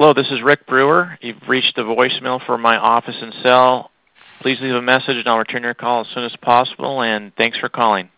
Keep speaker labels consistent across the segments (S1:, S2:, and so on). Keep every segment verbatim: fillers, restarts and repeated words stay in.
S1: Hello, this is Rick Brewer. You've reached the voicemail for my office and cell. Please leave a message and I'll return your call as soon as possible, and thanks for calling.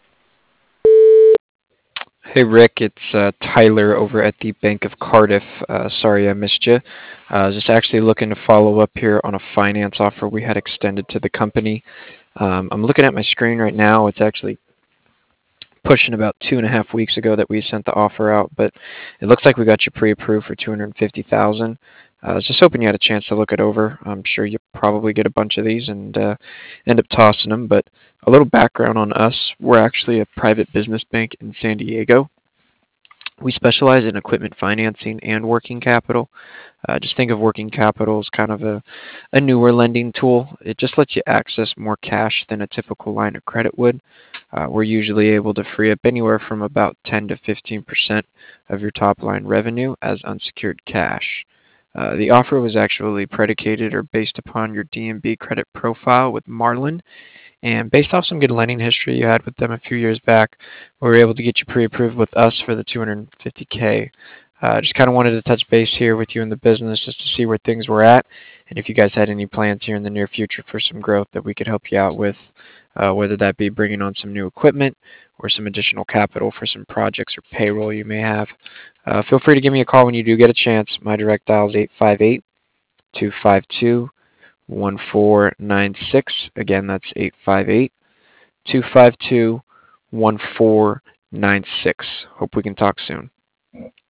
S2: Hey Rick, it's uh, Tyler over at the Bank of Cardiff. Uh, sorry I missed you. Uh, I was just actually looking to follow up here on a finance offer we had extended to the company. Um, I'm looking at my screen right now. It's actually pushing about two and a half weeks ago that we sent the offer out, but it looks like we got you pre-approved for two hundred fifty thousand dollars. Uh, I was just hoping you had a chance to look it over. I'm sure you probably get a bunch of these and uh, end up tossing them, but a little background on us. We're actually a private business bank in San Diego. We specialize in equipment financing and working capital. Uh, just think of working capital as kind of a, a newer lending tool. It just lets you access more cash than a typical line of credit would. Uh, we're usually able to free up anywhere from about ten to fifteen percent of your top line revenue as unsecured cash. Uh, the offer was actually predicated or based upon your D N B credit profile with Marlin, and based off some good lending history you had with them a few years back, we were able to get you pre-approved with us for the two hundred fifty K. Uh, just kind of wanted to touch base here with you in the business just to see where things were at, and if you guys had any plans here in the near future for some growth that we could help you out with, uh, whether that be bringing on some new equipment or some additional capital for some projects or payroll you may have. Uh, feel free to give me a call when you do get a chance. My direct dial is eight five eight, two five two, one four nine six. Again, that's eight five eight, two five two, one four nine six. Hope we can talk soon.